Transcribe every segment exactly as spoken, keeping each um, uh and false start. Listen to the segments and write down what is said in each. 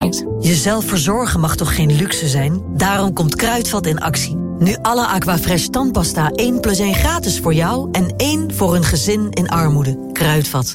Thanks. Jezelf verzorgen mag toch geen luxe zijn? Daarom komt Kruidvat in actie. Nu alle Aquafresh tandpasta één plus één gratis voor jou... en één voor een gezin in armoede. Kruidvat.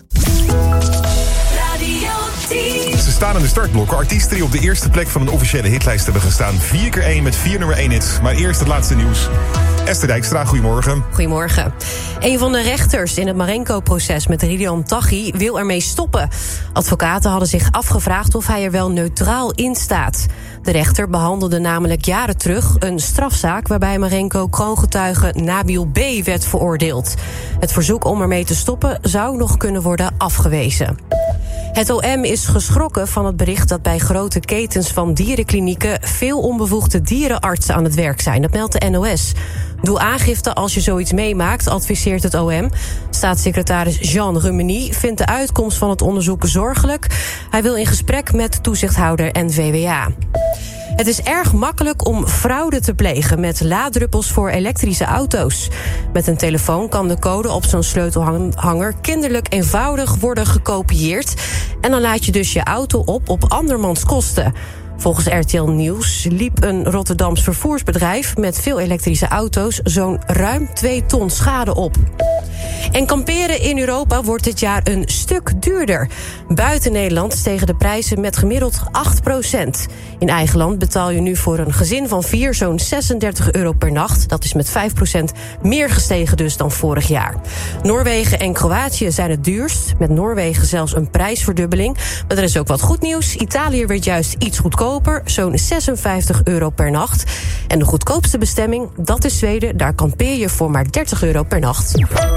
Ze staan in de startblokken. Artiesten die op de eerste plek van een officiële hitlijst hebben gestaan. Vier keer één met vier nummer één hits. Maar eerst het laatste nieuws. Esther Dijkstra, goedemorgen. Goedemorgen. Een van de rechters in het Marengo-proces met Ridwan Taghi wil ermee stoppen. Advocaten hadden zich afgevraagd of hij er wel neutraal in staat. De rechter behandelde namelijk jaren terug een strafzaak... waarbij Marengo-kroongetuige Nabil B. werd veroordeeld. Het verzoek om ermee te stoppen zou nog kunnen worden afgewezen. Het O M is geschrokken van het bericht dat bij grote ketens van dierenklinieken... veel onbevoegde dierenartsen aan het werk zijn. Dat meldt de N O S. Doe aangifte als je zoiets meemaakt, adviseert het O M. Staatssecretaris Jean Rumeny vindt de uitkomst van het onderzoek zorgelijk. Hij wil in gesprek met toezichthouder en V W A. Het is erg makkelijk om fraude te plegen met laaddruppels voor elektrische auto's. Met een telefoon kan de code op zo'n sleutelhanger kinderlijk eenvoudig worden gekopieerd. En dan laat je dus je auto op op andermans kosten. Volgens R T L Nieuws liep een Rotterdams vervoersbedrijf met veel elektrische auto's zo'n ruim twee ton schade op. En kamperen in Europa wordt dit jaar een stuk duurder. Buiten Nederland stegen de prijzen met gemiddeld acht procent. In eigen land betaal je nu voor een gezin van vier zo'n zesendertig euro per nacht. Dat is met vijf procent meer gestegen dus dan vorig jaar. Noorwegen en Kroatië zijn het duurst. Met Noorwegen zelfs een prijsverdubbeling. Maar er is ook wat goed nieuws. Italië werd juist iets goedkoper, zo'n zesenvijftig euro per nacht. En de goedkoopste bestemming, dat is Zweden. Daar kampeer je voor maar dertig euro per nacht.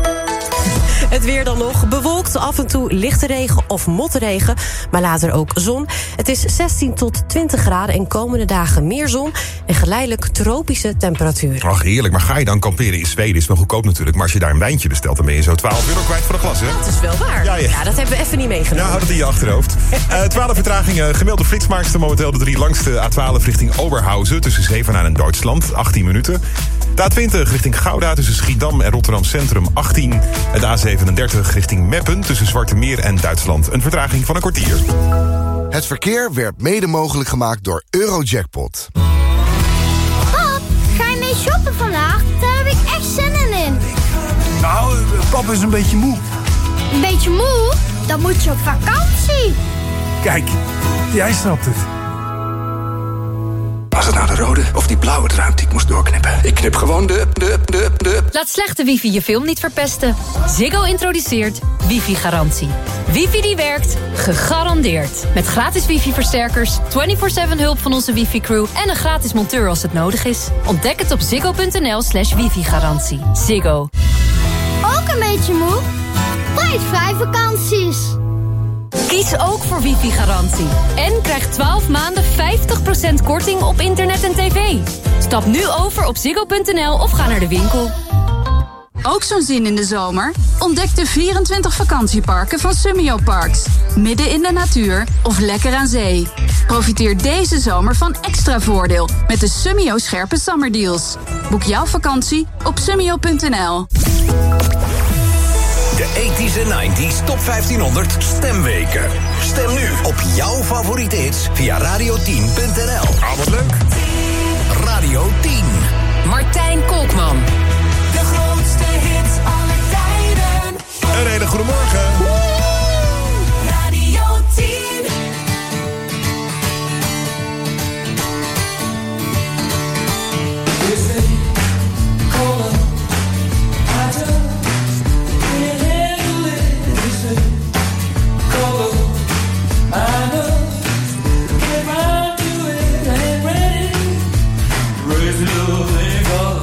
Het weer dan nog. Bewolkt, af en toe lichte regen of motregen, maar later ook zon. Het is zestien tot twintig graden en komende dagen meer zon en geleidelijk tropische temperaturen. Ach, heerlijk. Maar ga je dan kamperen in Zweden? Is wel goedkoop natuurlijk. Maar als je daar een wijntje bestelt, dan ben je zo twaalf euro kwijt voor een glas, hè? Dat is wel waar. Ja, ja. ja dat hebben we even niet meegenomen. Ja, houd het in je achterhoofd. uh, twaalf vertragingen. Gemiddelde flitsmaakster momenteel de drie langste. A twaalf richting Oberhausen tussen Zevenaar en Duitsland, achttien minuten. De A twintig richting Gouda tussen Schiedam en Rotterdam Centrum, achttien. En de A zevenendertig richting Meppen tussen Zwarte Meer en Duitsland. Een vertraging van een kwartier. Het verkeer werd mede mogelijk gemaakt door Eurojackpot. Pap, ga je mee shoppen vandaag? Daar heb ik echt zin in. Nou, pap is een beetje moe. Een beetje moe? Dan moet je op vakantie. Kijk, jij snapt het. Was het nou de rode of die blauwe draad die ik moest doorknippen? Ik knip gewoon de, de, de, de... Laat slechte wifi je film niet verpesten. Ziggo introduceert wifi-garantie. Wifi die werkt, gegarandeerd. Met gratis wifi-versterkers, vierentwintig zeven hulp van onze wifi-crew... en een gratis monteur als het nodig is. Ontdek het op ziggo.nl slash wifi-garantie. Ziggo. Ook een beetje moe? Prijsvrij vakanties. Kies ook voor wifi-garantie. En krijg twaalf maanden vijftig procent korting op internet en tv. Stap nu over op ziggo.nl of ga naar de winkel. Ook zo'n zin in de zomer? Ontdek de vierentwintig vakantieparken van Summio Parks. Midden in de natuur of lekker aan zee. Profiteer deze zomer van extra voordeel met de Summio scherpe zomerdeals. Boek jouw vakantie op summio punt n l. De tachtiger en negentiger Top vijftienhonderd Stemweken. Stem nu op jouw favoriete hits via radio tien punt n l. Ah, wat leuk. Radio tien. Martijn Kolkman. De grootste hits aller tijden. Een hele goede morgen. Radio tien.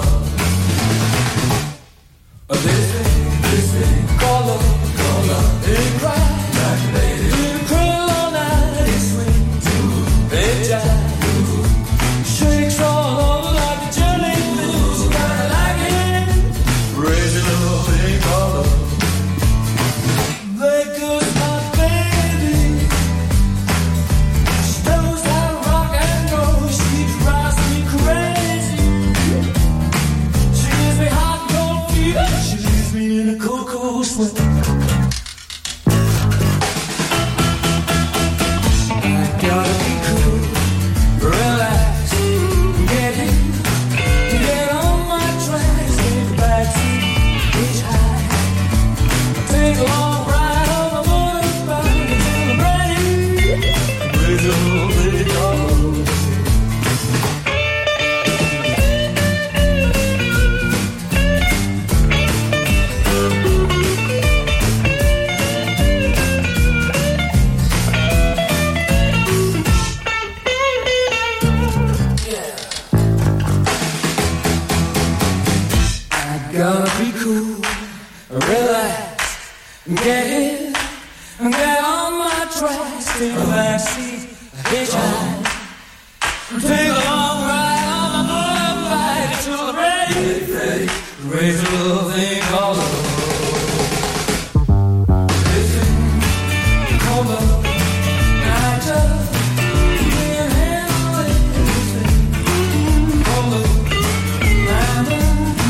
This thing, this thing, color, color. Gotta be cool, relax, get it, get on my tracks, take a backseat, hitchhike, take a long ride on my motorbike to the ready, ready, raise a little thing called love. Listen, hold up, I just can't handle it. Listen, hold up, line up.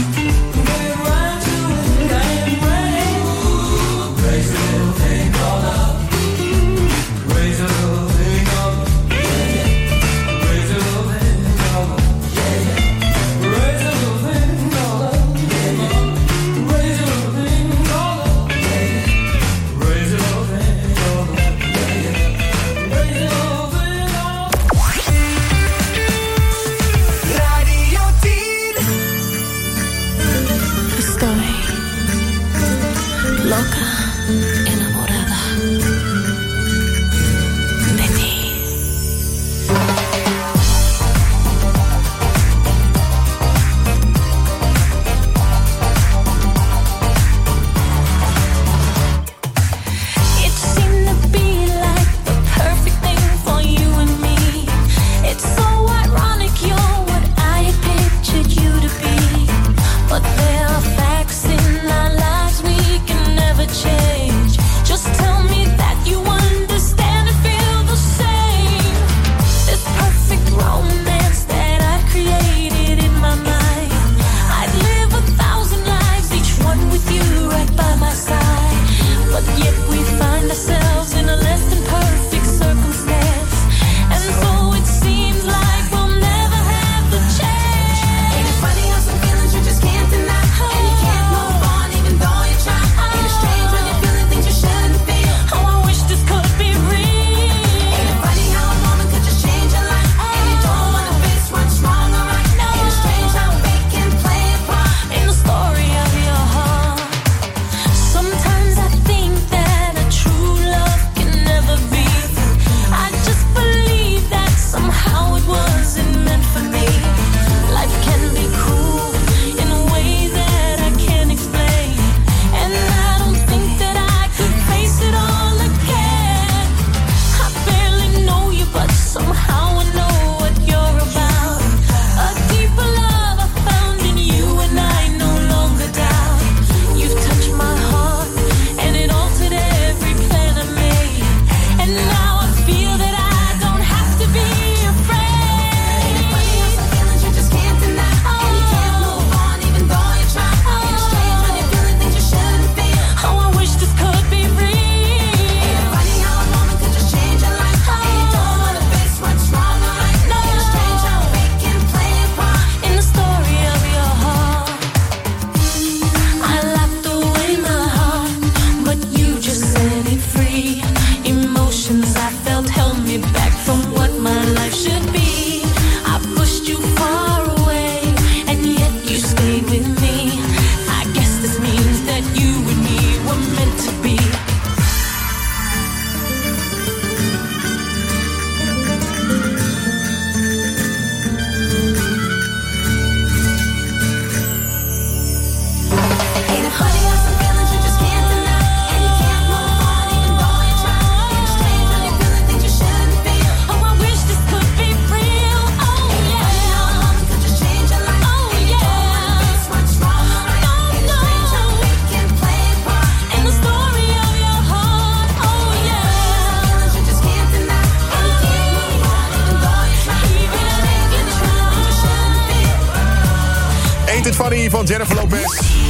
Funny van Jennifer Lopez.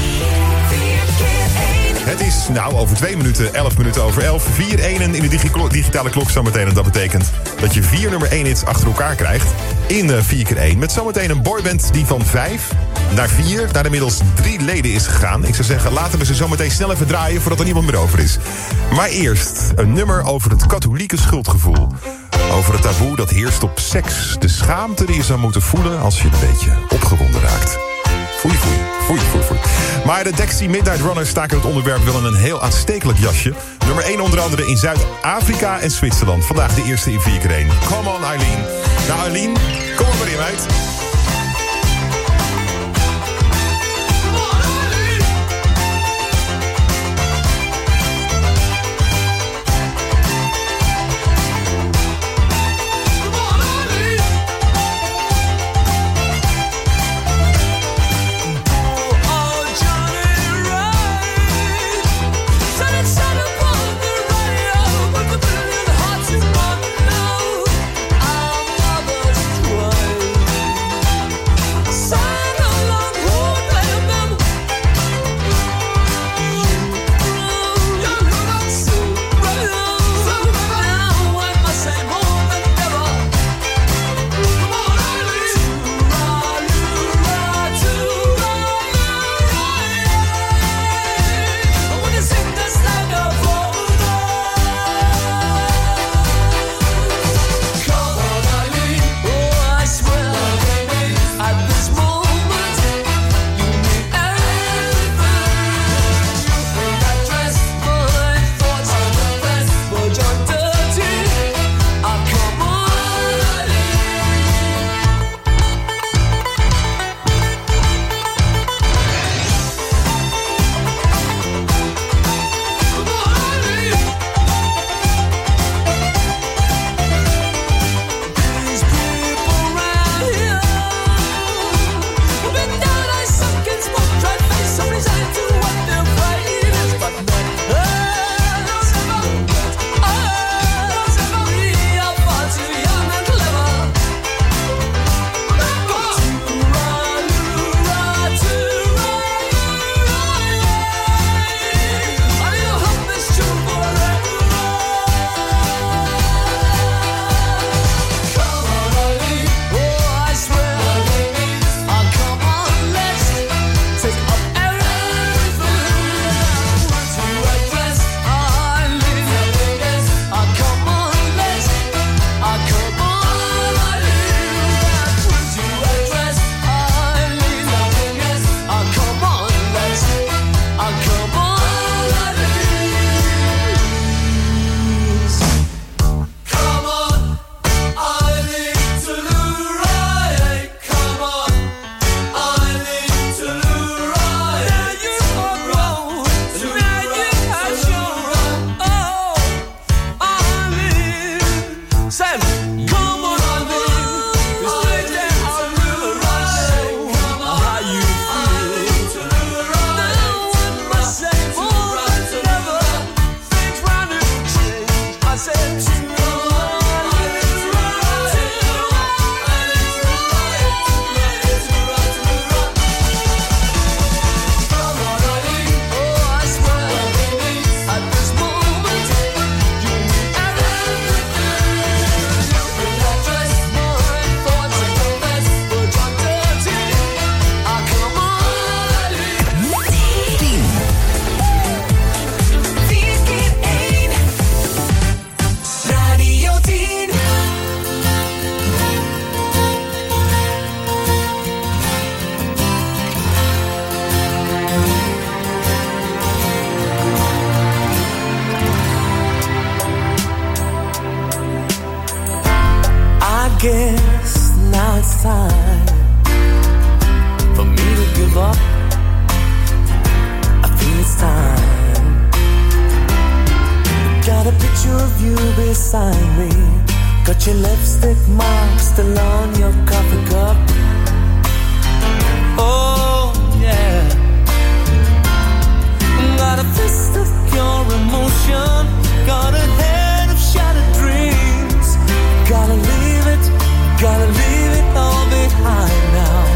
Het is nou over twee minuten, elf minuten over elf. Vier enen in de digi- digitale klok zometeen. En dat betekent dat je vier nummer één hits achter elkaar krijgt in uh, vier keer één. Met zometeen een boyband die van vijf naar vier, naar inmiddels drie leden is gegaan. Ik zou zeggen, laten we ze zo meteen snel even draaien voordat er niemand meer over is. Maar eerst een nummer over het katholieke schuldgevoel. Over het taboe dat heerst op seks. De schaamte die je zou moeten voelen als je een beetje opgewonden raakt. Foei, foei, foei, foei, foei. Maar de Dexy Midnight Runners staken het onderwerp wel in een heel aanstekelijk jasje. Nummer één onder andere in Zuid-Afrika en Zwitserland. Vandaag de eerste in vier keer één. Come on, Eileen. Nou, Eileen, kom maar weer, meid. guess now it's time for me to give up. I think it's time. Got a picture of you beside me. Got your lipstick mark still on your coffee cup. Oh yeah. Got a fist of pure emotion. Got a head of shattered dreams. Gotta leave it, gotta leave it all behind now.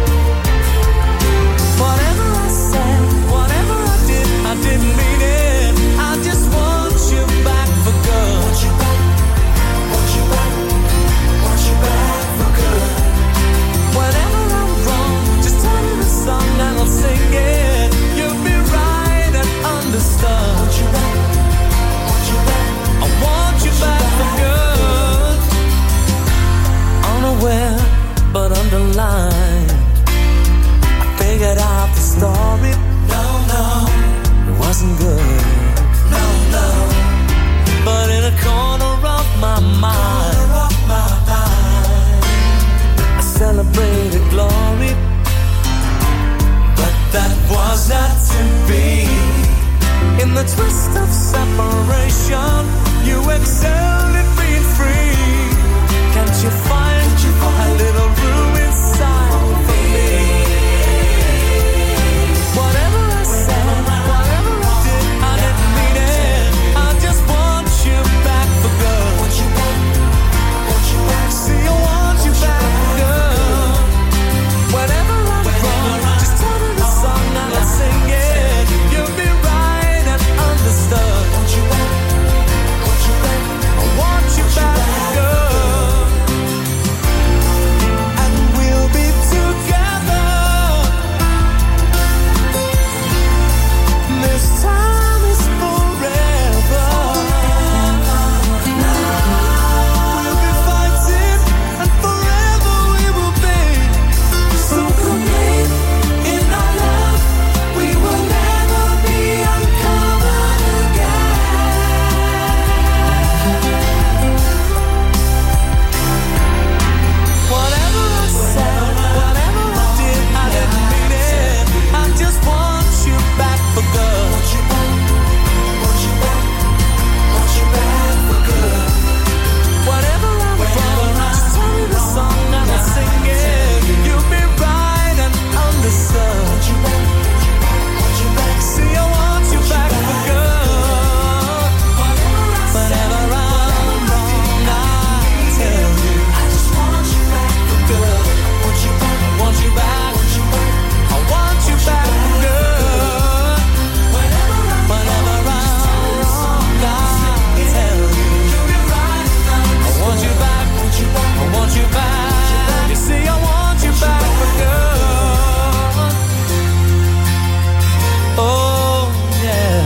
Whatever I said, whatever I did, I didn't mean it. I just want you back for good. Want you back, want you back, want you back for good. Whenever I'm wrong, just tell me the In the twist of separation, you excelled at being free. Can't you find a little room inside for me? Whatever I said, whatever I did, I didn't mean it. I just want you back for good. Want you back, want you back. See, I want you back for good. Whenever I'm wrong, just turn to the song and I'll sing it. You'll be right and understood. Want you back, want you back. I want you back for good. And we'll be together. This time is forever. We'll be fighting and forever we will be. So complete in our love, we will never be uncovered again. Whatever I said, whatever I did, I didn't mean it. I just want you back for good. Want you back, want you back, want you back for good. Whatever I'm wrong, just tell me the song and I'll sing it. You'll be right and understood. Want you back, want you back. See, I want you back for good. Whatever I'm wrong, I'll tell you. I just want you back for good. Want you back, want you back, want you back. I want you back for good. Whenever I'm wrong, I'll tell you. I want you back, I want you back. You see, I want you back for good. Oh, yeah.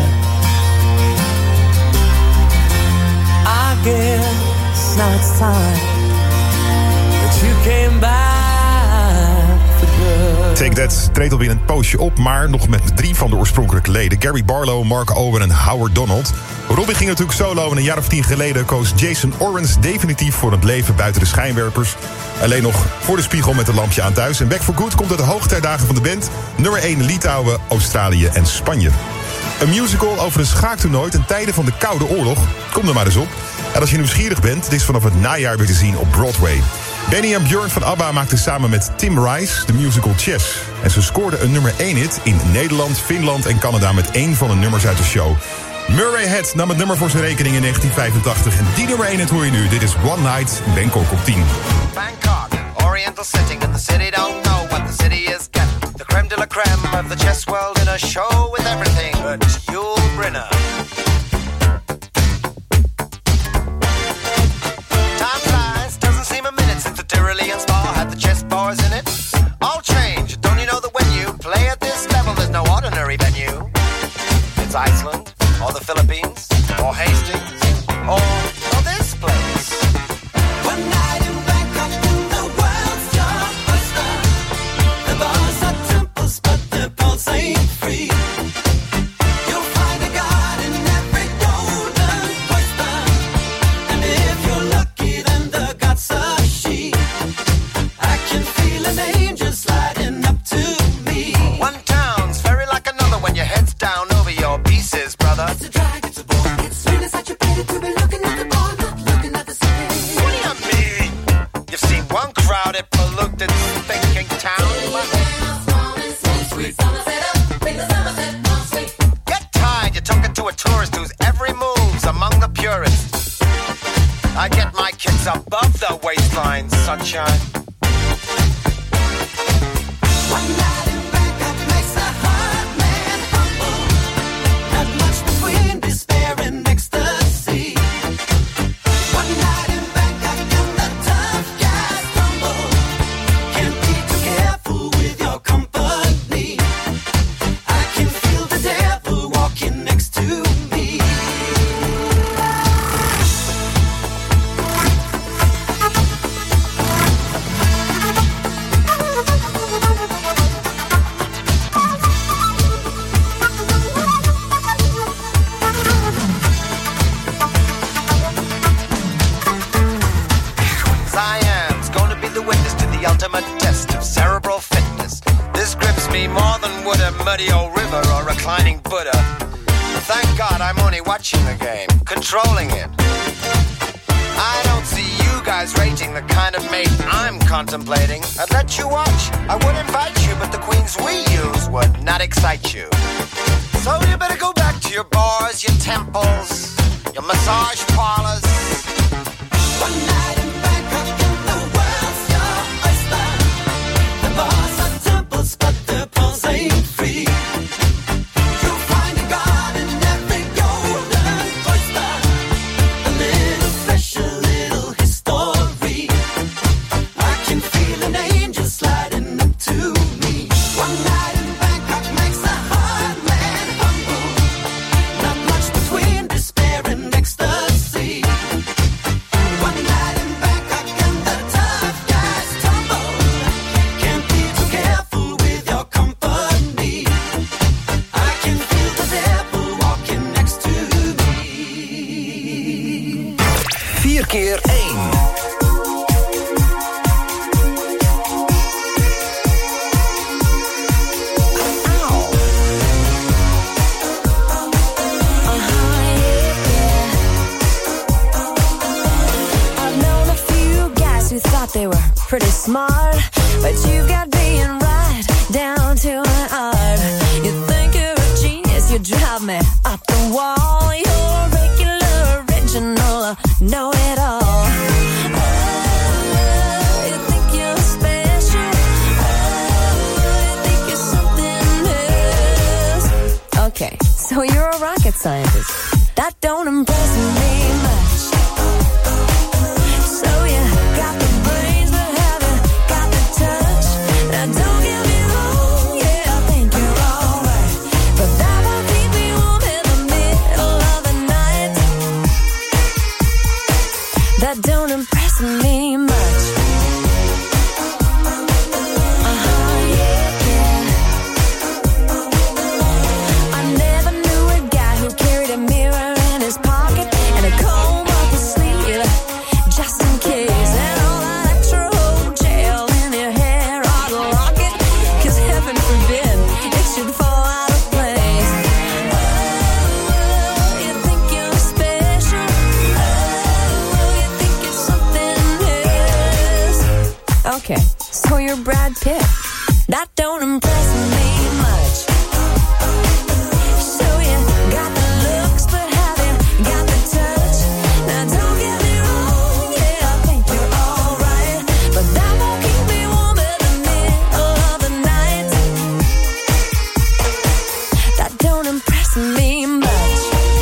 I guess now it's time that you came back for good. Take That treedt alweer een poosje op, maar nog met drie van de oorspronkelijke leden. Gary Barlow, Mark Owen en Howard Donald. Robbie ging natuurlijk solo en een jaar of tien geleden koos Jason Orange definitief voor het leven buiten de schijnwerpers. Alleen nog voor de spiegel met een lampje aan thuis. En Back for Good komt uit de hoogtijdagen van de band. Nummer één Litouwen, Australië en Spanje. Een musical over een schaaktoernooi ten tijde van de Koude Oorlog. Kom er maar eens op. En als je nieuwsgierig bent, het is vanaf het najaar weer te zien op Broadway. Benny en Björn van ABBA maakten samen met Tim Rice de musical Chess. En ze scoorden een nummer één hit in Nederland, Finland en Canada met één van de nummers uit de show. Murray Head nam het nummer voor zijn rekening in negentien vijfentachtig. En die nummer één hit hoor je nu. Dit is One Night Bangkok op tien. Bangkok, oriental setting, and the city don't know what the city is getting. The creme de la creme of the chess world in a show with everything but Yul Brynner. Time flies, doesn't seem a minute since the Tyrolean Spa had the chess bars in it. All change, don't you know that when you play at this level, there's no ordinary venue? It's Iceland, or the Philippines, or Hastings, or, or this place. One night in Bangkok, in the world's blockbuster. The bars are temples, but the pulse ain't free. You'll find a god in every golden oyster. And if you're lucky, then the god's a she. I can feel an angel sliding up to me. One town's very like another when your head's down over your pieces, brother. It's a drag, it's a bore. It's really such a pity to be looking at the bar, not looking at the city. What do you mean? You've seen one crowded, polluted, thinking town. Get tired, you're talking to a tourist whose every move's among the purists. I get my kids above the waistline, sunshine. One night in Bangkok makes a hard man humble. Not much between despair and ecstasy. One night in Bangkok and the tough guys tumble. Can't be too careful with your company. I can feel the devil walking next to me. Siam's gonna be the witness to the ultimate test of cerebral fitness. This grips me more than would a muddy old river or reclining Buddha. thank God I'm only watching the game, controlling it. I don't see you guys rating the kind of mate I'm contemplating. I'd let you watch, I would invite you, but the queens we use would not excite you. So you better go back to your bars, your temples, your massage parlors. One night in Bangkok and the world's your oyster. The bars are temples, but the pearls ain't free. You'll find a god in every golden oyster. A little special little history. I can feel an angel sliding up to me. One night in Bangkok makes a hard man humble. Not much between despair and ecstasy. One night in Bangkok and the tough guys tumble. Can't be too careful with your company. I can feel the devil walking next to me. vier keer één. I've known a few guys who thought they were pretty smart, but you've got being right down to an art. You think you're a genius, you drive me up the wall. You're regular, original, know-it-all. Oh, you think you're special. Oh, you think you're something else. Okay, so you're a rocket scientist. That don't impress me much. So you got the brains, but haven't got the touch. Now don't get me wrong, yeah, I think you're alright, but that won't keep me warm in the middle of the night. That don't impress me much. Uh-huh, yeah, yeah. I never knew a guy who carried a mirror in his pocket and a comb up his sleeve, just in case. And all that extra gel in your hair ought to lock it, 'cause heaven forbid it should fall out of place. Oh, you think you're special. Oh, you think you're something else. Okay, so you're Brad Pitt. That don't impress me much. So you got the looks, but have you got the touch? Now don't get me wrong, yeah, I think you're alright, but that won't keep me warm in the middle of the night. That don't impress me much.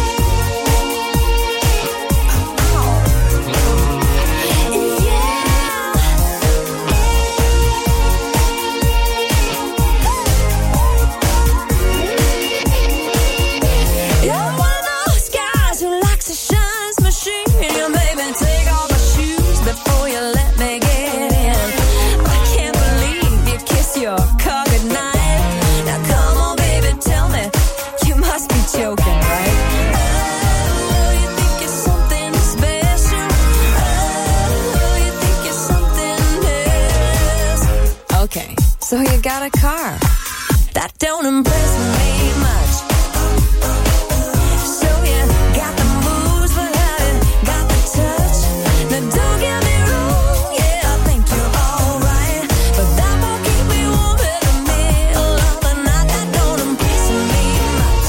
You're one of those guys who likes to shine his machine. You made me take off my shoes before you let me get in. I can't believe you kiss your car goodnight. Now come on, baby, tell me, you must be joking, right? Oh, you think you're something special. Oh, you think you're something else. Okay, so you got a car. That don't impress me much. So you got the moves, but haven't got the touch. Now don't get me wrong, yeah, I think you're alright, but that won't keep me warm in the middle of the night. That don't impress me much.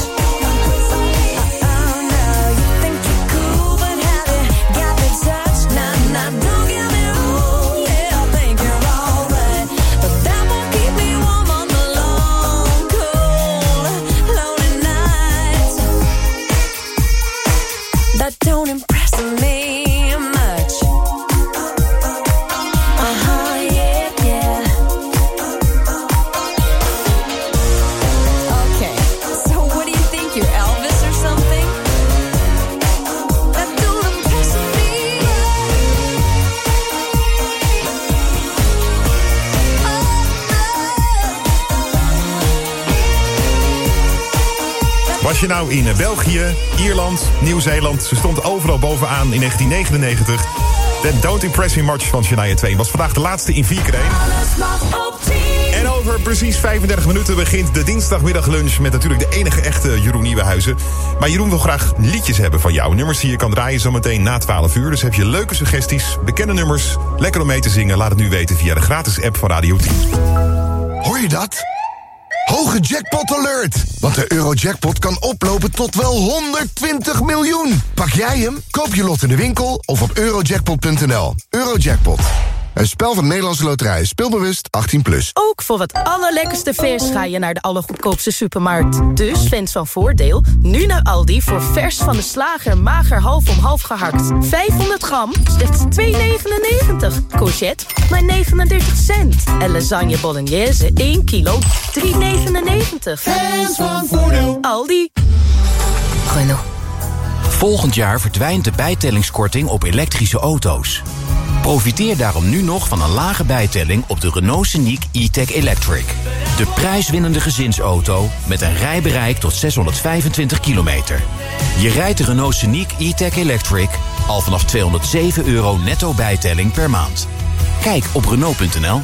Oh no, you think you're cool, but haven't got the touch. Now, now don't get me wrong, yeah, I think you're alright, but that won't keep me warm on the long, cold, lonely nights. That don't impress me much. Uh-huh, yeah, yeah. Okay, so what do you think, you're Elvis or something? That don't impress me Was je nou in België, Ierland, Nieuw-Zeeland? Ze stond overal bovenaan in negentien negenennegentig. De Don't Impress Me Much van Shania Twain was vandaag de laatste in vier keer één. Alles mag op tien. En over precies vijfendertig minuten begint de dinsdagmiddaglunch... met natuurlijk de enige echte Jeroen Nieuwenhuizen. Maar Jeroen wil graag liedjes hebben van jou. Nummers die je kan draaien zometeen na twaalf uur. Dus heb je leuke suggesties, bekende nummers... lekker om mee te zingen, laat het nu weten via de gratis app van Radio tien. Hoor je dat? Hoge jackpot alert! Want de Eurojackpot kan oplopen tot wel honderdtwintig miljoen. Pak jij hem? Koop je lot in de winkel of op eurojackpot punt n l. Eurojackpot. Een spel van Nederlandse Loterij. Speelbewust achttien plus. Ook voor het allerlekkerste vers ga je naar de allergoedkoopste supermarkt. Dus fans van Voordeel, nu naar Aldi voor vers van de slager mager half om half gehakt. vijfhonderd gram, slechts twee negenennegentig. Courgette, maar negenendertig cent. En lasagne bolognese, één kilo, drie negenennegentig. Fans van Voordeel. Aldi. Renault. Volgend jaar verdwijnt de bijtellingskorting op elektrische auto's. Profiteer daarom nu nog van een lage bijtelling op de Renault Scenic e-tech Electric. De prijswinnende gezinsauto met een rijbereik tot zeshonderdvijfentwintig kilometer. Je rijdt de Renault Scenic e-tech Electric al vanaf tweehonderdzeven euro netto bijtelling per maand. Kijk op Renault punt n l.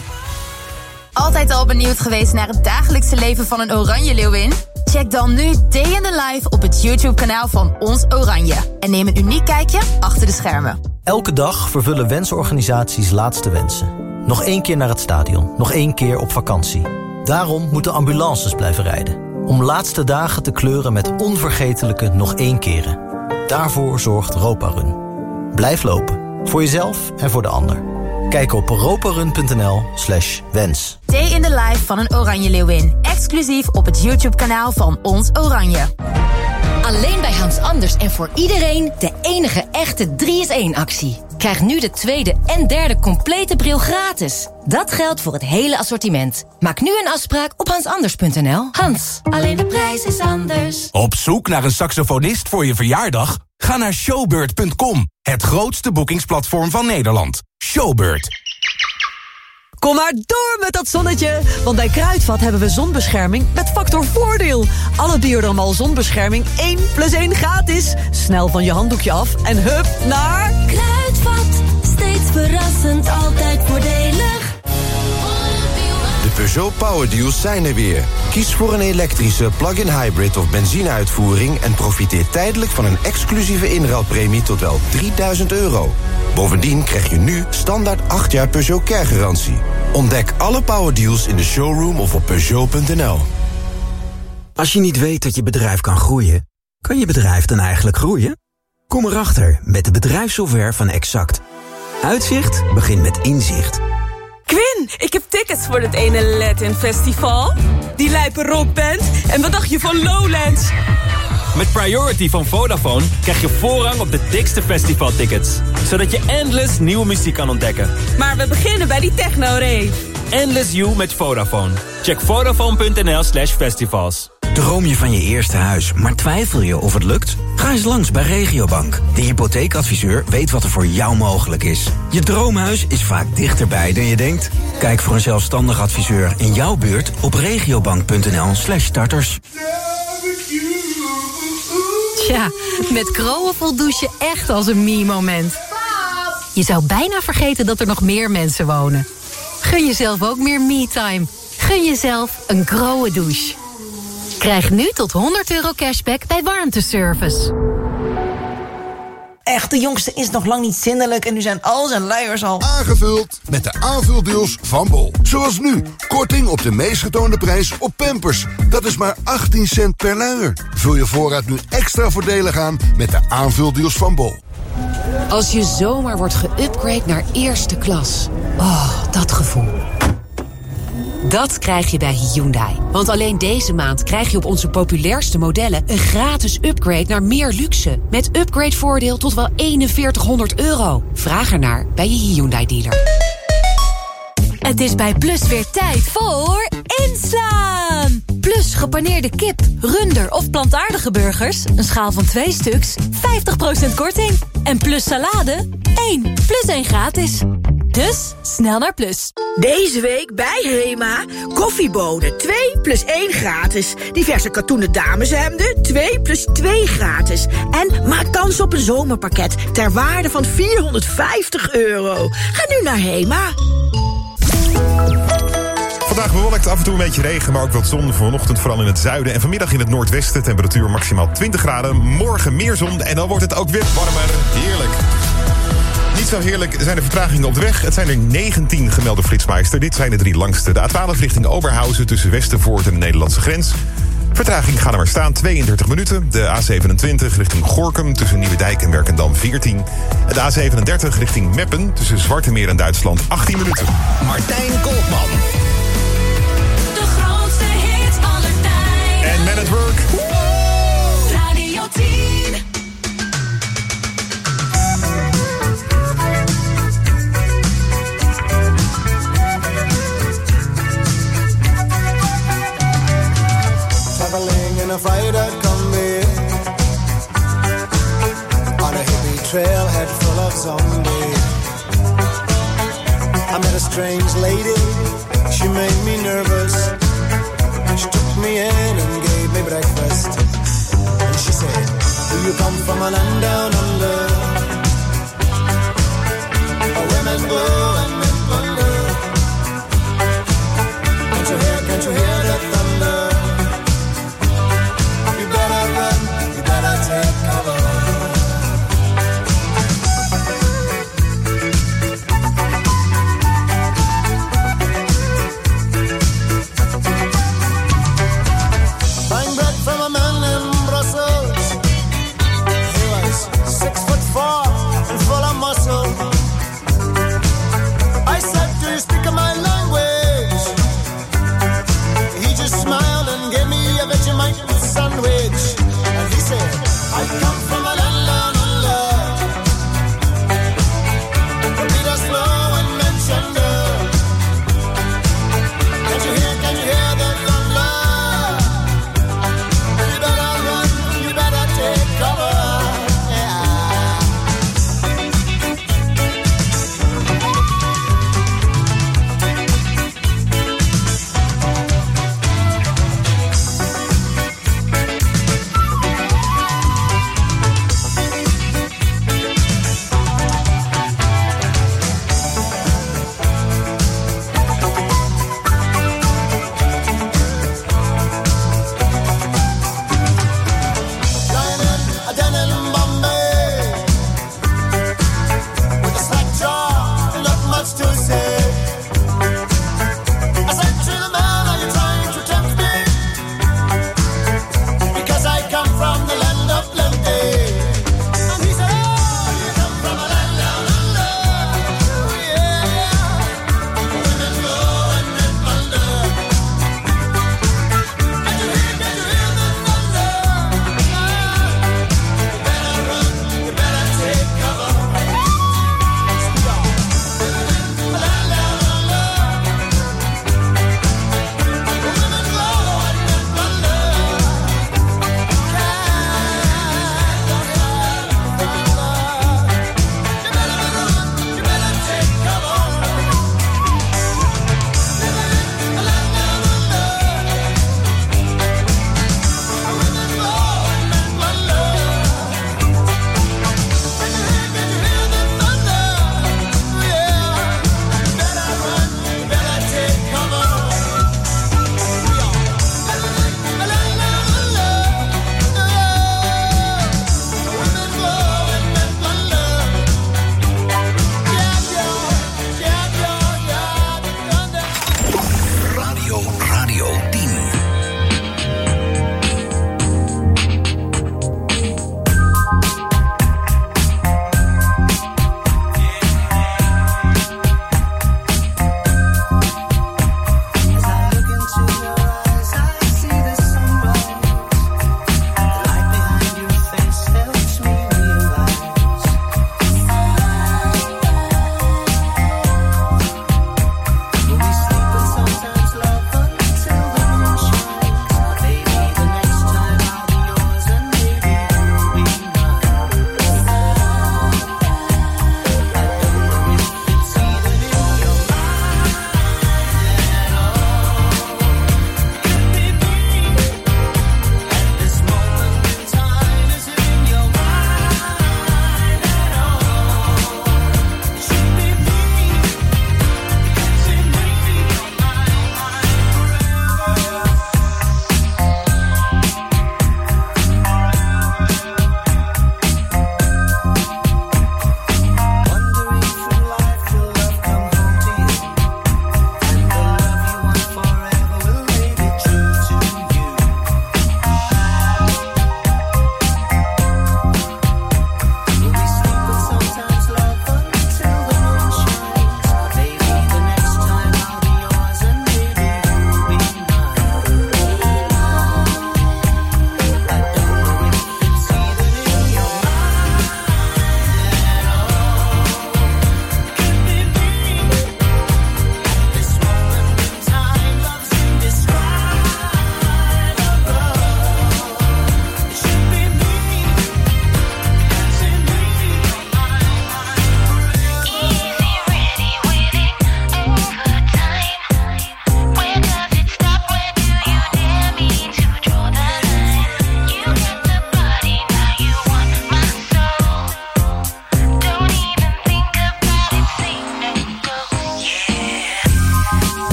Altijd al benieuwd geweest naar het dagelijkse leven van een oranje leeuwin? Check dan nu Day in the Life op het YouTube-kanaal van Ons Oranje. En neem een uniek kijkje achter de schermen. Elke dag vervullen wensorganisaties laatste wensen. Nog één keer naar het stadion, nog één keer op vakantie. Daarom moeten ambulances blijven rijden. Om laatste dagen te kleuren met onvergetelijke nog één keren. Daarvoor zorgt Roparun. Blijf lopen, voor jezelf en voor de ander. Kijk op roparun punt n l slash wens. Day in the Life van een oranje leeuwin. Exclusief op het YouTube-kanaal van Ons Oranje. Alleen bij Hans Anders en voor iedereen de enige echte drie is één actie. Krijg nu de tweede en derde complete bril gratis. Dat geldt voor het hele assortiment. Maak nu een afspraak op hans anders punt n l. Hans, alleen de prijs is anders. Op zoek naar een saxofonist voor je verjaardag? Ga naar showbird punt com, het grootste boekingsplatform van Nederland. Showbird. Kom maar door met dat zonnetje, want bij Kruidvat hebben we zonbescherming met factor voordeel. Alle Biodermal zonbescherming één plus één gratis. Snel van je handdoekje af en hup naar... Kruidvat, steeds verrassend, altijd voordelig. De Peugeot Power Deals zijn er weer. Kies voor een elektrische plug-in hybrid of benzineuitvoering... en profiteer tijdelijk van een exclusieve inruilpremie tot wel drieduizend euro. Bovendien krijg je nu standaard acht jaar Peugeot Care-garantie. Ontdek alle Power Deals in de showroom of op Peugeot punt n l. Als je niet weet dat je bedrijf kan groeien, kan je bedrijf dan eigenlijk groeien? Kom erachter met de bedrijfssoftware van Exact. Uitzicht begint met inzicht. Quinn, ik heb tickets voor het ene Latin Festival. Die lijpe rockband. En wat dacht je van Lowlands? Met Priority van Vodafone krijg je voorrang op de dikste festivaltickets. Zodat je endless nieuwe muziek kan ontdekken. Maar we beginnen bij die techno-rave. Endless You met Vodafone. Check vodafone punt n l slash festivals. Droom je van je eerste huis, maar twijfel je of het lukt? Ga eens langs bij Regiobank. De hypotheekadviseur weet wat er voor jou mogelijk is. Je droomhuis is vaak dichterbij dan je denkt. Kijk voor een zelfstandig adviseur in jouw buurt op regiobank punt n l slash starters. Tja, met Kroon voelt douchen echt als een me-moment. Je zou bijna vergeten dat er nog meer mensen wonen. Gun jezelf ook meer me-time. Gun jezelf een Kroon douche. Krijg nu tot honderd euro cashback bij warmteservice. Echt, de jongste is nog lang niet zindelijk en nu zijn al zijn luiers al... Aangevuld met de aanvuldeals van Bol. Zoals nu, korting op de meest getoonde prijs op Pampers. Dat is maar achttien cent per luier. Vul je voorraad nu extra voordelig aan met de aanvuldeals van Bol. Als je zomaar wordt geüpgrade naar eerste klas. Oh, dat gevoel. Dat krijg je bij Hyundai. Want alleen deze maand krijg je op onze populairste modellen... een gratis upgrade naar meer luxe. Met upgradevoordeel tot wel eenenveertighonderd euro. Vraag ernaar bij je Hyundai-dealer. Het is bij Plus weer tijd voor inslaan. Plus gepaneerde kip, runder of plantaardige burgers... een schaal van twee stuks, vijftig procent korting. En Plus salade, één plus één gratis. Dus snel naar Plus. Deze week bij Hema koffiebonen twee plus één gratis. Diverse katoenen dameshemden twee plus twee gratis. En maak kans op een zomerpakket ter waarde van vierhonderdvijftig euro. Ga nu naar Hema. Vandaag bewolkt, af en toe een beetje regen, maar ook wat zon. Vanochtend vooral in het zuiden en vanmiddag in het noordwesten. Temperatuur maximaal twintig graden. Morgen meer zon en dan wordt het ook weer warmer. Heerlijk. Niet zo heerlijk zijn de vertragingen op de weg. Het zijn er negentien gemelde Flitsmeister. Dit zijn de drie langste. De A twaalf richting Oberhausen tussen Westervoort en de Nederlandse grens. Vertraging gaat er maar staan, tweeëndertig minuten. De A zevenentwintig richting Gorinchem tussen Nieuwedijk en Werkendam veertien. En de A zevenendertig richting Meppen tussen Zwarte Meer en Duitsland achttien minuten. Martijn Koopman. De grootste hits aller tijden. En Man at Work. Radio tien. Traveling in a freighter combi on a hippie trailhead full of zombies. I met a strange lady, she made me nervous. She took me in and gave me breakfast. And she said, do you come from a land down under? A women go and men wonder. Can't you hear, can't you hear the thunder? Take cover. Buying bread from a man in Brussels. He was six foot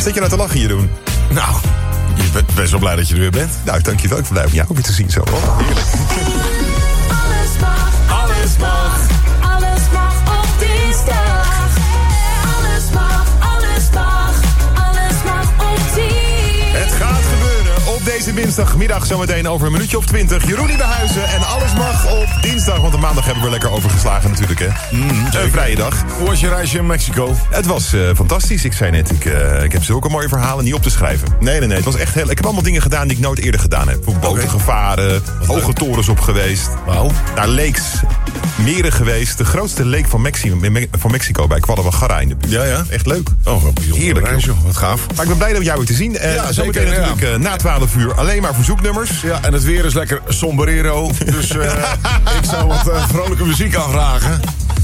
Zit je nou te lachen, Jeroen? Nou, je bent best wel blij dat je er weer bent. Nou, dankjewel. Ik ben blij om jou weer te zien zo. Oh, heerlijk. Alles mag, alles mag, alles mag op dinsdag. Alles mag, alles mag, alles mag op dinsdag. Het gaat gebeuren op deze dinsdagmiddag zometeen over een minuutje of twintig. Jeroen in de huizen en alles mag op dinsdag. Want de maandag hebben we lekker overgeslagen natuurlijk, hè. Mm, een vrije dag. Hoe was je reisje in Mexico? Het was uh, fantastisch. Ik zei net, ik, uh, ik heb zulke mooie verhalen niet op te schrijven. Nee, nee, nee. Het was echt heel... Ik heb allemaal dingen gedaan die ik nooit eerder gedaan heb. Voor boten okay. gevaren, hoge leuk. torens op geweest. Wauw. Naar lakes, meren geweest. De grootste lake van, Mexi- van Mexico bij Guadalajara in de buurt. Ja, ja. Echt leuk. Oh, wat bijzonder. Heerlijk. Reis, joh. Wat gaaf. Maar ik ben blij om jou weer te zien. Uh, ja, zometeen zeker, natuurlijk ja. uh, na twaalf uur alleen maar verzoeknummers. Ja, en het weer is lekker sombrero. Dus uh, ik zou wat uh, vrolijke muziek aanvragen.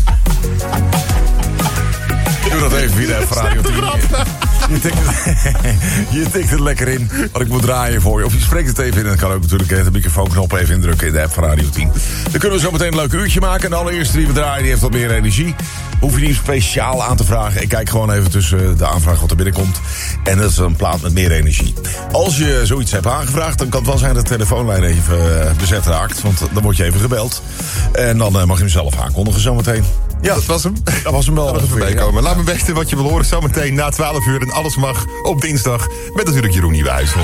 Doe dat even weer even Radio tien. Je tikt, het, je tikt het lekker in wat ik moet draaien voor je. Of je spreekt het even in en dan kan ook natuurlijk de microfoonknop even indrukken in de app van Radio tien. Dan kunnen we zo meteen een leuk uurtje maken. En de allereerste die we draaien die heeft wat meer energie. Hoef je niet speciaal aan te vragen. Ik kijk gewoon even tussen de aanvraag wat er binnenkomt. En dat is een plaat met meer energie. Als je zoiets hebt aangevraagd, dan kan het wel zijn dat de telefoonlijn even bezet raakt. Want dan word je even gebeld. En dan mag je hem zelf aankondigen zometeen. Ja, dat was hem. Dat was hem wel. Dat voorbij komen. Laat me weten wat je wil horen zometeen na twaalf uur. En alles mag op dinsdag. Met natuurlijk Jeroen Nieuwenhuizen.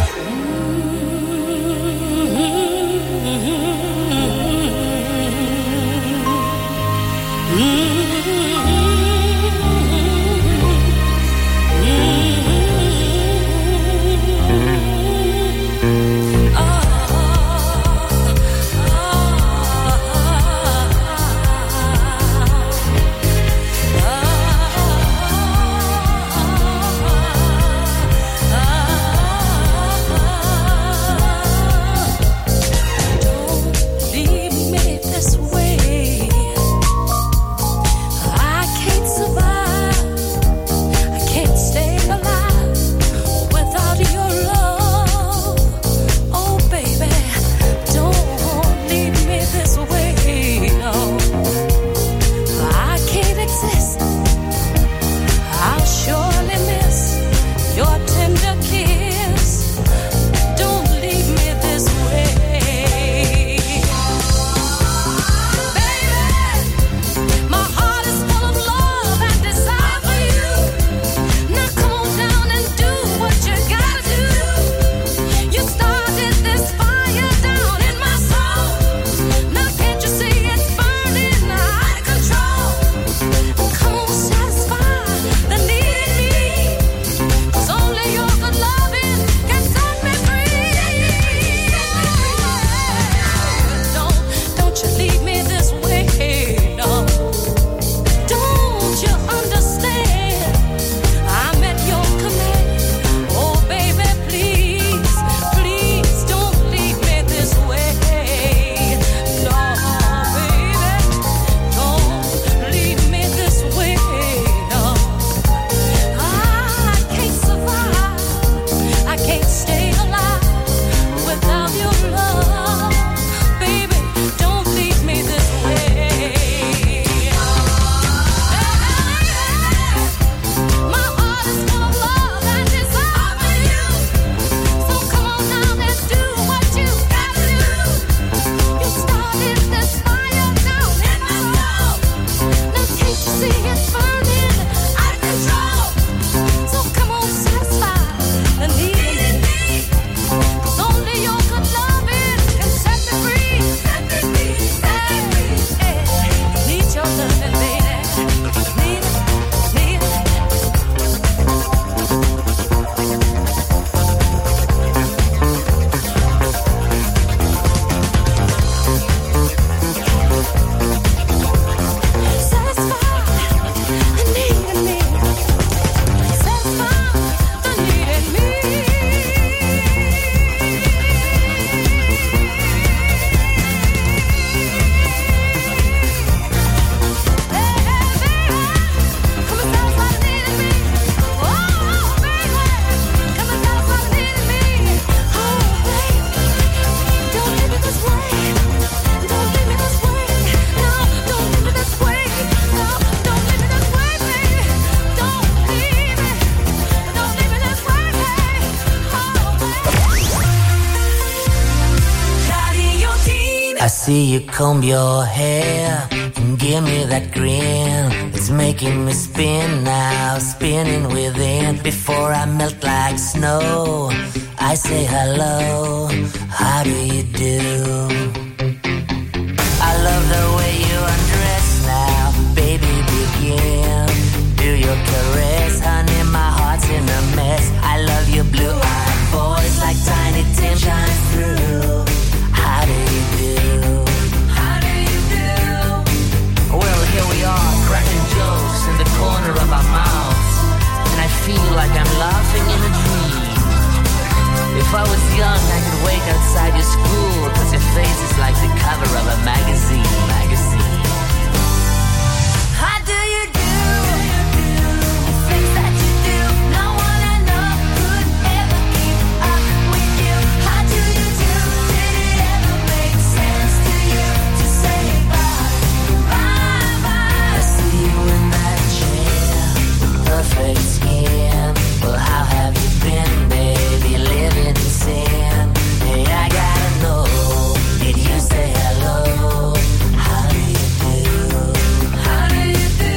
Ah see you comb your hair and give me that grin. It's making me spin now, spinning within. Before I melt like snow, I say hello, how do you do? I love the way you undress now, baby, begin. Do your caress, honey, my heart's in a mess. I love your blue-eyed voice like Tiny Tim shines through. How do you do? How do you do? Well, here we are, cracking jokes in the corner of our mouths, and I feel like I'm laughing in a dream. If I was young, I could wait outside your school, cause your face is like the cover of a magazine, magazine. How do you do? The things that you do, no one I know could ever keep up with you. How do you do? Did it ever make sense to you to say bye, bye, bye? I see you in that chair, with perfect skin. Well, how have you been, baby, living in sin? Hey, I gotta know, did you say hello? How do you do? How do you do?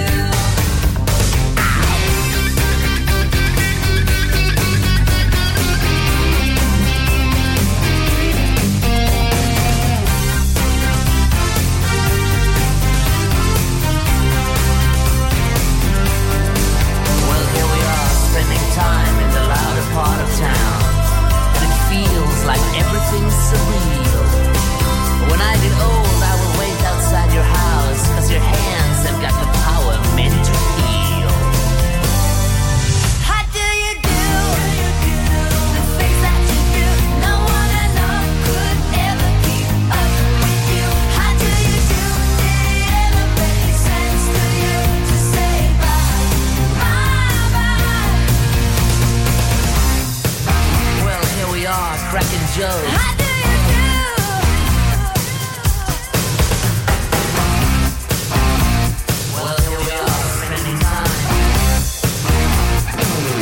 Well, here we are, spending time in the louder part of town, and it feels like everything's surreal. When I get old, I will wait outside your house, cause your hands have got the power meant to heal. How do you do? The things that you do, no one I know could ever keep up with you. How do you do? Did it ever make sense to you to say bye, bye, bye? Well, here we are, cracking jokes. How do you do? Well, here we are, spending time. How do you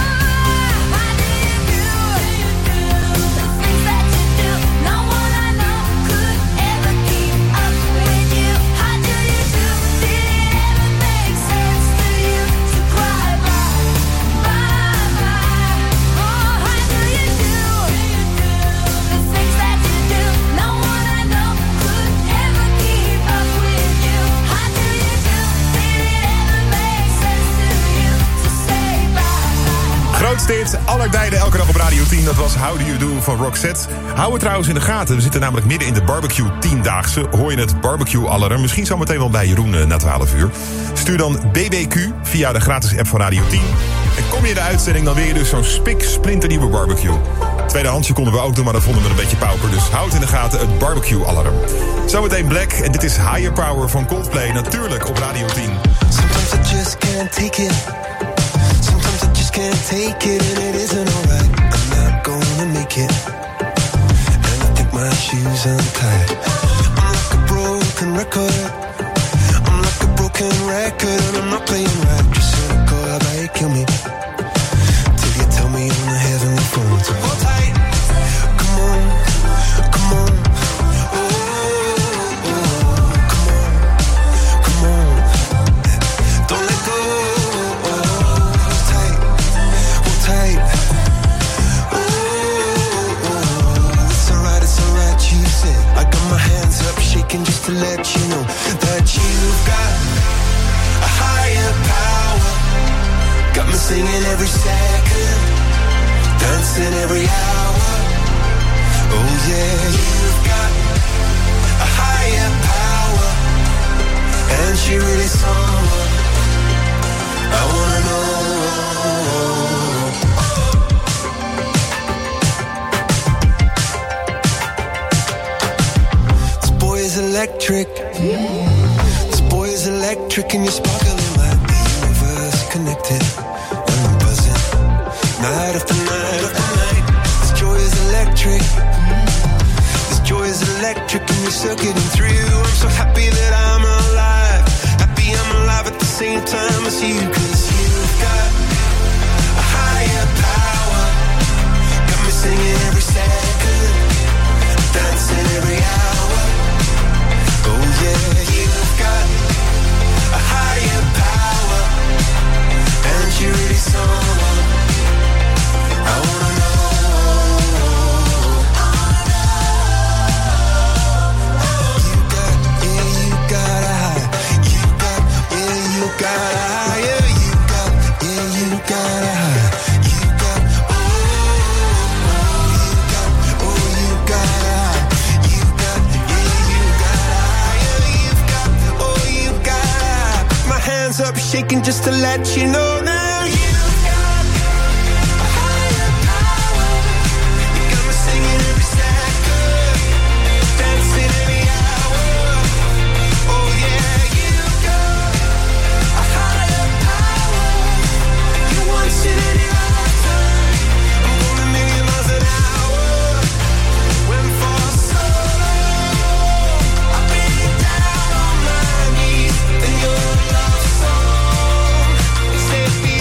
do? The things that you do, no one I know could ever keep up with you. How do you do? Did it ever make sense to you to cry bye, bye, bye? Oh, how do you do? The things that you do, no one I know could ever keep up with you. How do you do? Did it ever make sense to you to say bye? Grootste hit aller tijden, elke dag op Radio tien. Dat was How Do You Do van Roxette. Hou het trouwens in de gaten. We zitten namelijk midden in de barbecue tiendaagse. Hoor je het barbecue-alarm? Misschien zometeen wel bij Jeroen eh, na twaalf uur. Stuur dan B B Q via de gratis app van Radio tien. En kom je in de uitzending, dan weer je dus zo'n spik splinternieuwe barbecue. Tweedehandsje konden we ook doen, maar dat vonden we een beetje pauper. Dus houd in de gaten het barbecue-alarm. Zometeen Black en dit is Higher Power van Coldplay. Natuurlijk op Radio tien. Sometimes I just can't take it. Sometimes I just can't take it, and it isn't alright. I'm not gonna make it. And I think my shoes untied. I'm like a broken record. I'm like a broken record, and I'm not playing right. Just cynical, how about you kill me? Till you tell me on the heavenly phone. So hold tight. Come on, come on. Oh, oh, come on, come on. Don't let go. Hold tight, hold tight. Oh, oh, it's alright, it's alright, you said. I got my hands up, shaking just to let you know that you've got a higher power. Got me singing every second, dancing every hour. Oh yeah, you've got a higher power, and she really someone I wanna know. This boy is electric. This boy is electric, and you're sparkling like the universe connected. And I'm buzzing, night after night after night. This joy is electric. This joy is electric, and you're circuiting through. I'm so happy that I'm alive. Happy I'm alive at the same time as you. Cause you've got a higher power. Got me singing every second, dancing every hour. hands up, shaking just to let you know now you got a higher power. You got me singing every second, dancing every hour. Oh yeah, you got a higher power. You want it in your lifetime. I'm going a million miles an hour. Went for so long, I've been down on my knees in your love song. Set me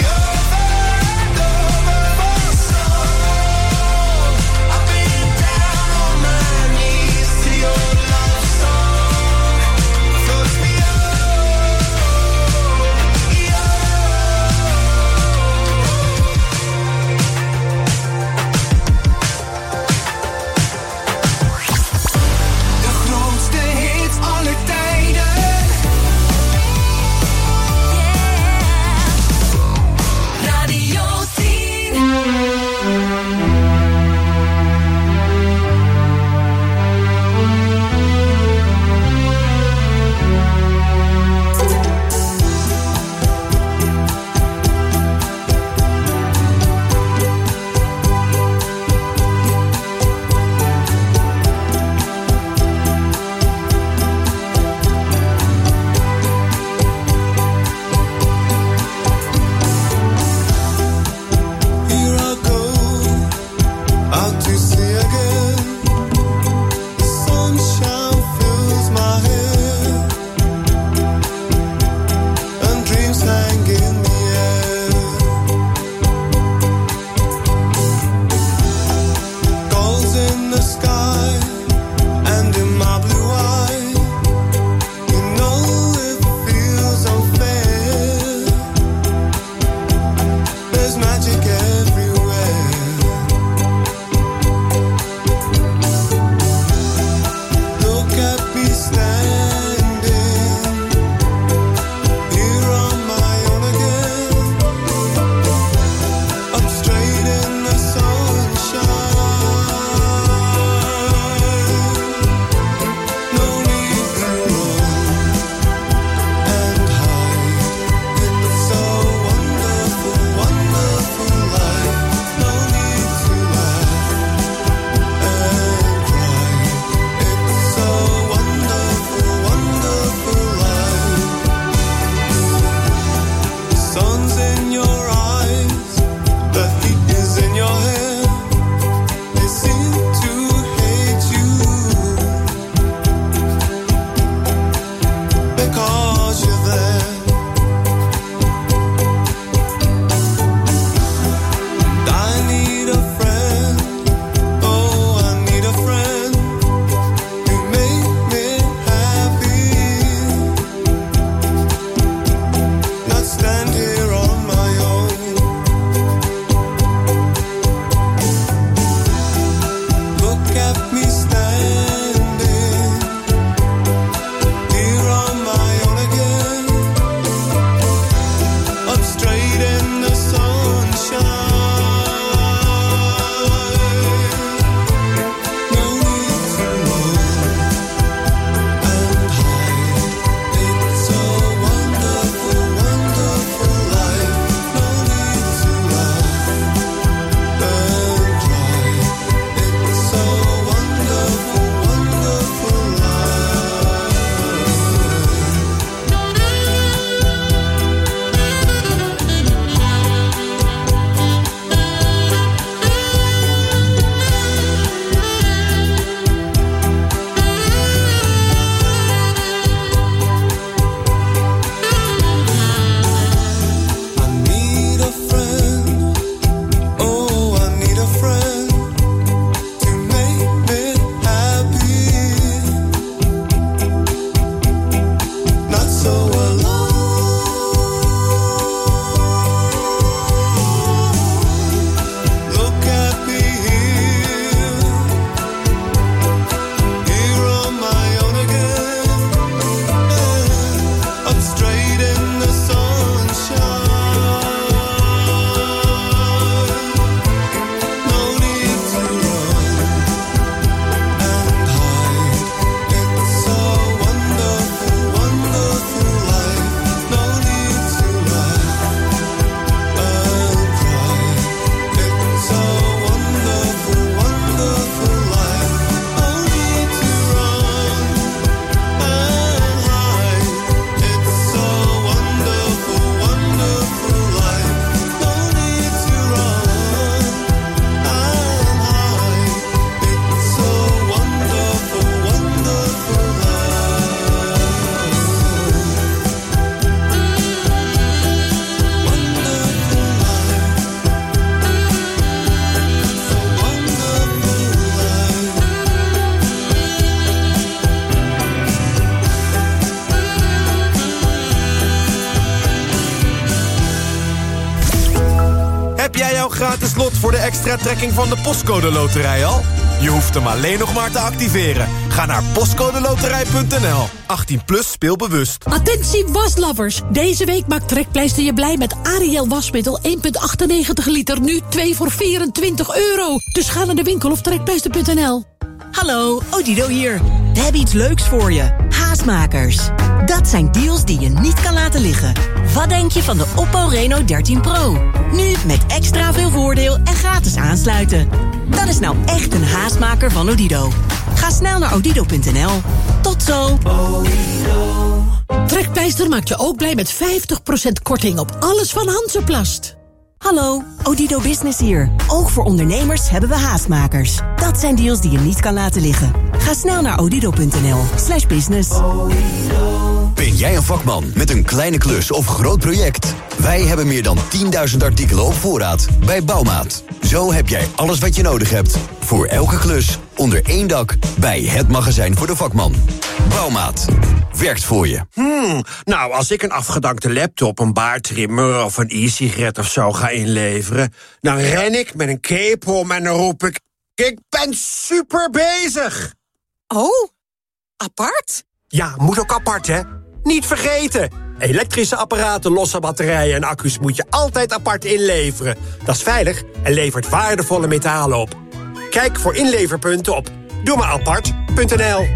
jij jouw gratis lot voor de extra trekking van de Postcode Loterij al? Je hoeft hem alleen nog maar te activeren. Ga naar postcodeloterij punt n l. achttien plus, speel bewust. Attentie waslovers. Deze week maakt Trekpleister je blij met Ariel wasmiddel één komma achtennegentig liter. Nu twee voor vierentwintig euro. Dus ga naar de winkel of trekpleister punt n l. Hallo, Odido hier. We hebben iets leuks voor je. Haastmakers. Dat zijn deals die je niet kan laten liggen. Wat denk je van de Oppo Reno dertien Pro? Nu met extra veel voordeel en gratis aansluiten. Dat is nou echt een haastmaker van Odido. Ga snel naar odido punt n l. Tot zo. Trekpleister maakt je ook blij met vijftig procent korting op alles van Hansaplast. Hallo, Odido Business hier. Ook voor ondernemers hebben we haastmakers. Dat zijn deals die je niet kan laten liggen. Ga snel naar odido punt n l slash business. Ben jij een vakman met een kleine klus of groot project? Wij hebben meer dan tienduizend artikelen op voorraad bij Bouwmaat. Zo heb jij alles wat je nodig hebt. Voor elke klus, onder één dak, bij het magazijn voor de vakman. Bouwmaat. Werkt voor je. Hmm, nou, als ik een afgedankte laptop, een baardtrimmer of een e-sigaret of zo ga inleveren, dan ren ik met een cape om en dan roep ik: ik ben super bezig! Oh, apart? Ja, moet ook apart, hè? Niet vergeten! Elektrische apparaten, losse batterijen en accu's moet je altijd apart inleveren. Dat is veilig en levert waardevolle metalen op. Kijk voor inleverpunten op doe maar apart punt n l.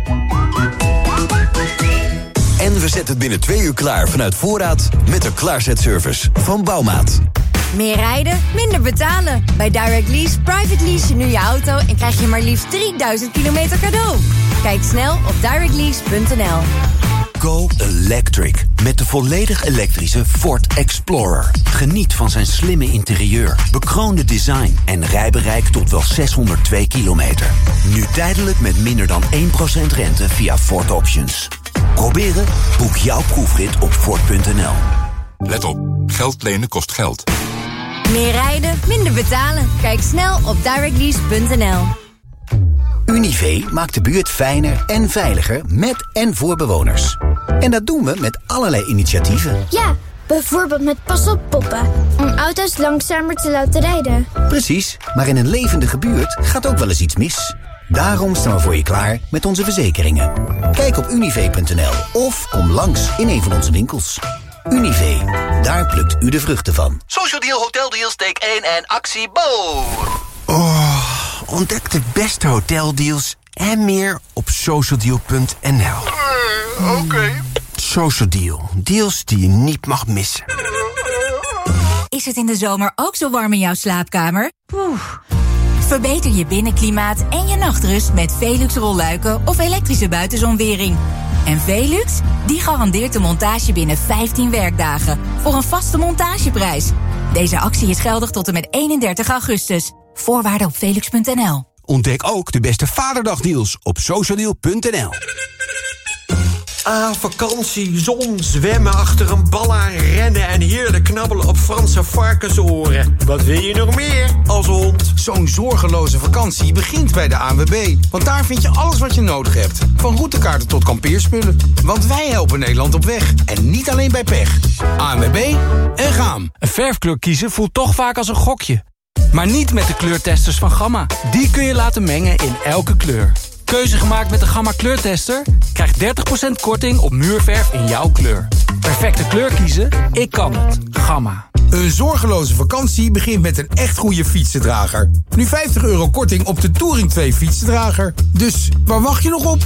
En we zetten het binnen twee uur klaar vanuit voorraad met de klaarzetservice van Bouwmaat. Meer rijden, minder betalen. Bij Direct Lease private lease je nu je auto en krijg je maar liefst drieduizend kilometer cadeau. Kijk snel op direct lease punt n l. Go Electric. Met de volledig elektrische Ford Explorer. Geniet van zijn slimme interieur, bekroonde design en rijbereik tot wel zeshonderdtwee kilometer. Nu tijdelijk met minder dan één procent rente via Ford Options. Proberen? Boek jouw proefrit op ford punt n l. Let op, geld lenen kost geld. Meer rijden, minder betalen. Kijk snel op direct lease punt n l. Univé maakt de buurt fijner en veiliger met en voor bewoners. En dat doen we met allerlei initiatieven. Ja, bijvoorbeeld met pas op poppen. Om auto's langzamer te laten rijden. Precies, maar in een levendige buurt gaat ook wel eens iets mis. Daarom staan we voor je klaar met onze verzekeringen. Kijk op univé punt n l of kom langs in een van onze winkels. Univé, daar plukt u de vruchten van. Social Deal, Hotel Deals, take één en actie Bo. Oh, ontdek de beste hoteldeals en meer op social deal punt n l. Uh, Oké. Okay. Social Deal, deals die je niet mag missen. Is het in de zomer ook zo warm in jouw slaapkamer? Oeh. Verbeter je binnenklimaat en je nachtrust met Velux rolluiken of elektrische buitenzonwering. En Velux, die garandeert de montage binnen vijftien werkdagen voor een vaste montageprijs. Deze actie is geldig tot en met eenendertig augustus. Voorwaarden op velux punt n l. Ontdek ook de beste vaderdagdeals op social deal punt n l. Ah, vakantie, zon, zwemmen, achter een bal aan rennen en heerlijk knabbelen op Franse varkensoren. Wat wil je nog meer als hond? Zo'n zorgeloze vakantie begint bij de A N W B. Want daar vind je alles wat je nodig hebt. Van routekaarten tot kampeerspullen. Want wij helpen Nederland op weg. En niet alleen bij pech. A N W B en gaan. Een verfkleur kiezen voelt toch vaak als een gokje. Maar niet met de kleurtesters van Gamma. Die kun je laten mengen in elke kleur. Keuze gemaakt met de Gamma kleurtester? Krijg dertig procent korting op muurverf in jouw kleur. Perfecte kleur kiezen? Ik kan het. Gamma. Een zorgeloze vakantie begint met een echt goede fietsendrager. Nu vijftig euro korting op de Touring twee fietsendrager. Dus waar wacht je nog op?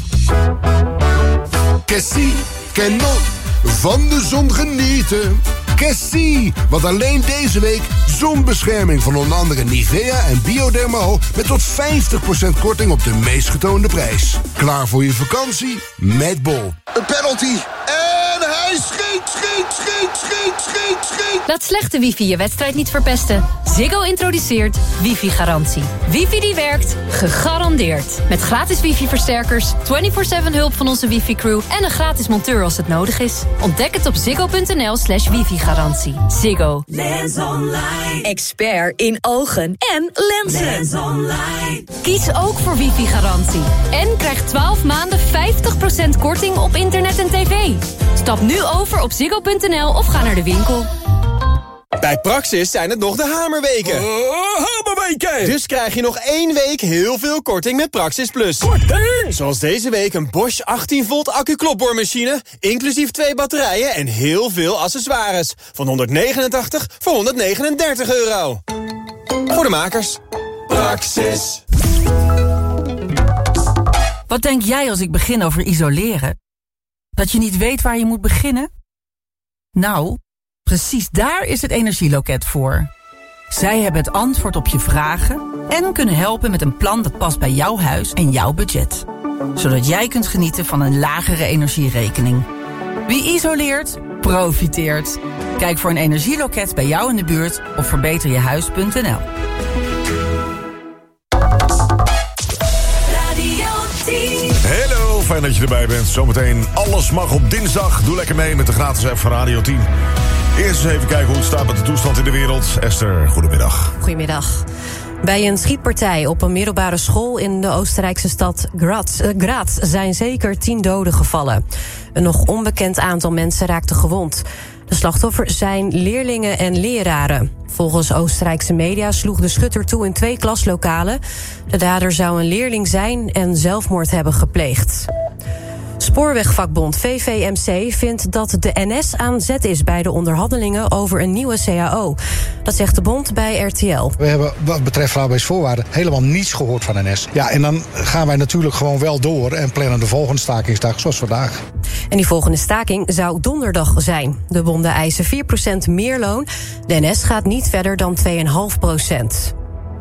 Cassie, Canon, van de zon genieten. Cassie, want alleen deze week zonbescherming van onder andere Nivea en Biodermal met tot vijftig procent korting op de meest getoonde prijs. Klaar voor je vakantie met Bol. Een penalty en hij schiet, schiet, schiet, schiet, schiet, schiet. Laat slechte wifi je wedstrijd niet verpesten. Ziggo introduceert wifi-garantie. Wifi die werkt, gegarandeerd. Met gratis wifi-versterkers, vierentwintig zeven hulp van onze wifi-crew en een gratis monteur als het nodig is. Ontdek het op ziggo punt n l slash wifi-garantie. Ziggo. Lens Online. Expert in ogen en lenzen. Lens Online. Kies ook voor wifi-garantie. En krijg twaalf maanden vijftig procent korting op internet en tv. Stap nu over op ziggo punt n l of ga naar de winkel. Bij Praxis zijn het nog de hamerweken. Uh, hamerweken! Dus krijg je nog één week heel veel korting met Praxis Plus. Korting! Zoals deze week een Bosch achttien volt accu-klopboormachine... inclusief twee batterijen en heel veel accessoires. Van honderdnegenentachtig voor honderdnegenendertig euro. Voor de makers. Praxis. Wat denk jij als ik begin over isoleren? Dat je niet weet waar je moet beginnen? Nou, precies daar is het Energieloket voor. Zij hebben het antwoord op je vragen en kunnen helpen met een plan dat past bij jouw huis en jouw budget. Zodat jij kunt genieten van een lagere energierekening. Wie isoleert, profiteert. Kijk voor een energieloket bij jou in de buurt op verbeter je huis punt n l. Hallo, fijn dat je erbij bent. Zometeen alles mag op dinsdag. Doe lekker mee met de gratis app van Radio tien. Eerst eens even kijken hoe het staat met de toestand in de wereld. Esther, goedemiddag. Goedemiddag. Bij een schietpartij op een middelbare school in de Oostenrijkse stad Graz, uh, Graz zijn zeker tien doden gevallen. Een nog onbekend aantal mensen raakte gewond. De slachtoffers zijn leerlingen en leraren. Volgens Oostenrijkse media sloeg de schutter toe in twee klaslokalen. De dader zou een leerling zijn en zelfmoord hebben gepleegd. Spoorwegvakbond V V M C vindt dat de N S aan zet is bij de onderhandelingen over een nieuwe C A O. Dat zegt de bond bij R T L. We hebben wat betreft arbeidsvoorwaarden helemaal niets gehoord van N S. Ja, en dan gaan wij natuurlijk gewoon wel door en plannen de volgende stakingsdag zoals vandaag. En die volgende staking zou donderdag zijn. De bonden eisen vier procent meer loon. De N S gaat niet verder dan twee komma vijf procent.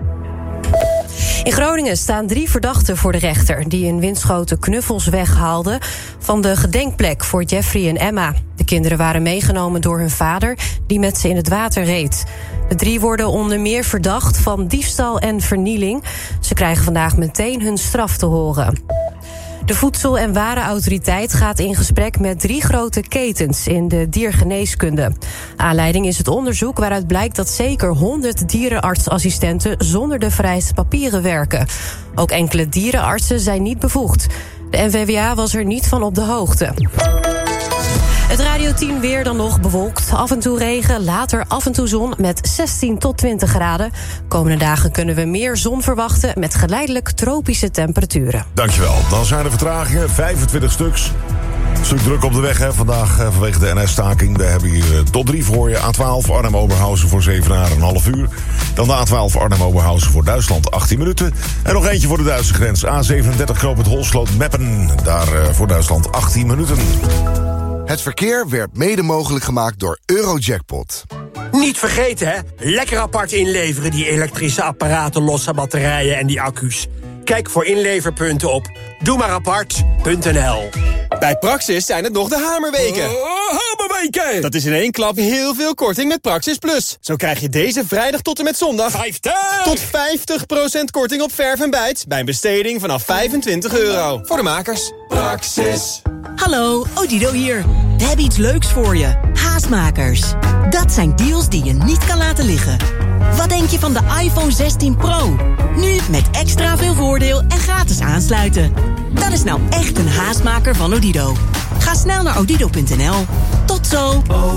In Groningen staan drie verdachten voor de rechter die in Winschoten knuffels weghaalden van de gedenkplek voor Jeffrey en Emma. De kinderen waren meegenomen door hun vader, die met ze in het water reed. De drie worden onder meer verdacht van diefstal en vernieling. Ze krijgen vandaag meteen hun straf te horen. De Voedsel- en Warenautoriteit gaat in gesprek met drie grote ketens in de diergeneeskunde. Aanleiding is het onderzoek waaruit blijkt dat zeker honderd dierenartsassistenten zonder de vereiste papieren werken. Ook enkele dierenartsen zijn niet bevoegd. De N V W A was er niet van op de hoogte. Het Radio tien weer dan nog bewolkt. Af en toe regen, later af en toe zon met zestien tot twintig graden. Komende dagen kunnen we meer zon verwachten met geleidelijk tropische temperaturen. Dankjewel. Dan zijn er vertragingen, vijfentwintig stuks. Een stuk druk op de weg hè, vandaag eh, vanwege de N S-staking. We hebben hier eh, tot drie voor je. A twaalf Arnhem-Oberhausen voor Zevenaar een half uur. Dan de A twaalf Arnhem-Oberhausen voor Duitsland achttien minuten. En nog eentje voor de Duitse grens. A zevenendertig Knoopend Holsloot-Meppen. Daar uh, voor Duitsland achttien minuten. Het verkeer werd mede mogelijk gemaakt door Eurojackpot. Niet vergeten, hè? Lekker apart inleveren, die elektrische apparaten, losse batterijen en die accu's. Kijk voor inleverpunten op doe maar apart punt n l. Bij Praxis zijn het nog de hamerweken. Uh, hamerweken! Dat is in één klap heel veel korting met Praxis Plus. Zo krijg je deze vrijdag tot en met zondag vijftig tot vijftig procent korting op verf en bijt bij een besteding vanaf vijfentwintig euro. Voor de makers. Praxis. Hallo, Odido hier. We hebben iets leuks voor je. Haastmakers. Dat zijn deals die je niet kan laten liggen. Wat denk je van de iPhone zestien Pro? Nu met extra veel voordeel en gratis aansluiten. Dat is nou echt een haastmaker van Odido. Ga snel naar odido punt n l. Tot zo!